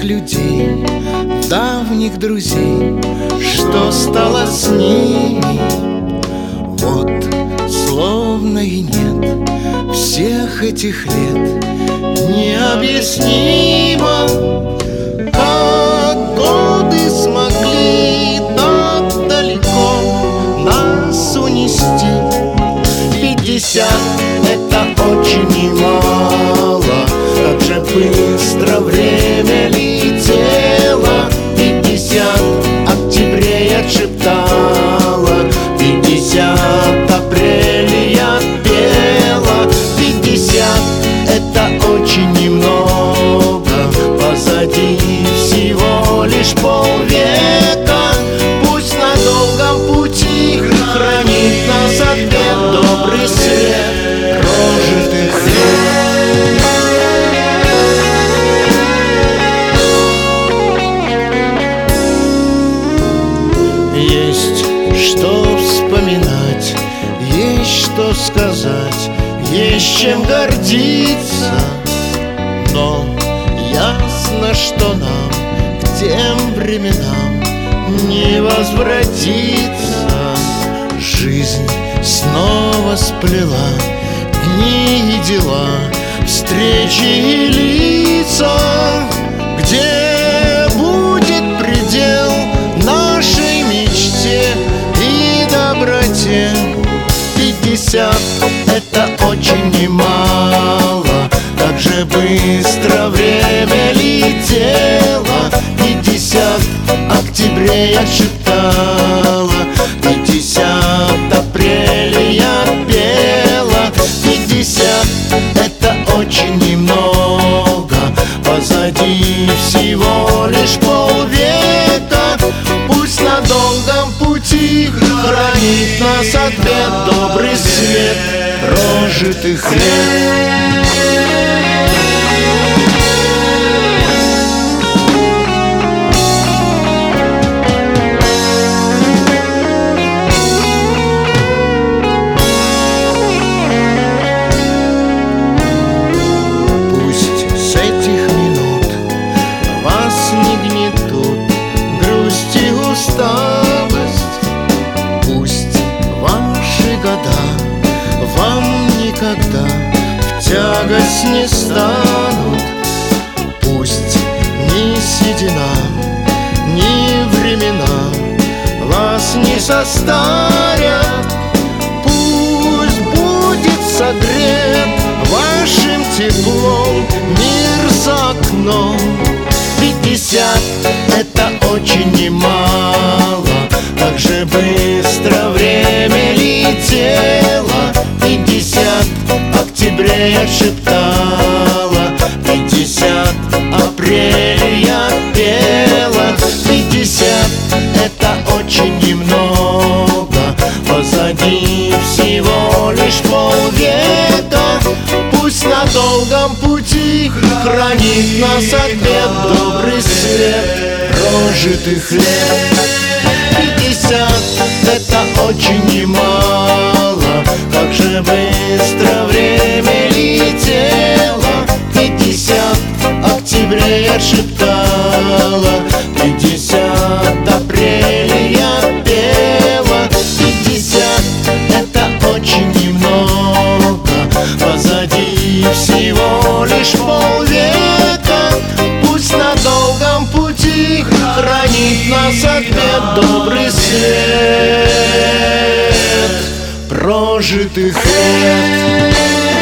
людей, давних друзей, что стало с ними? Вот словно и нет всех этих лет. Необъяснимо, как годы смогли так далеко нас унести. 50 — это очень немало, как же быстро время летело. 50 октября отшептала, 50 апреля я пела. 50 — это очень немного, позади всего лишь полвека. Пусть на долгом пути хранит нас ответ добрый свет прожитых лет. Есть что вспоминать, есть что сказать, есть чем гордиться. Но ясно, что нам к тем временам не возвратиться. Жизнь снова сплела дни и дела, встречи и лица. Где будет предел нашей мечте и доброте? 50 — это очень немало, как же быстро время летело. 50 октября отшептала, 50 апреля я пела. 50 — это очень немного, позади всего лишь полвека. Пусть на долгом пути хранит нас ответ добрый свет прожитых лет. Пусть ваши года вам никогда в тягость не станут. Пусть ни седина, ни времена вас не состарят. Пусть будет согрет вашим теплом мир за окном. 50 — это очень немало, как же быстро время летело. 50 октября отшептала, 50 апреля я пела. 50 — это очень немного, позади всего лишь полвека. Пусть на долгом пути хранит нас ответ добрый свет прожитых лет. 50 — это очень немало, как же быстро время летело. 50 октября отшептала, 50 апреля я пела. 50 — это очень немного, позади всего лишь полвека. Пусть на долгом пути хранит нас ответ добрый свет прожитых лет.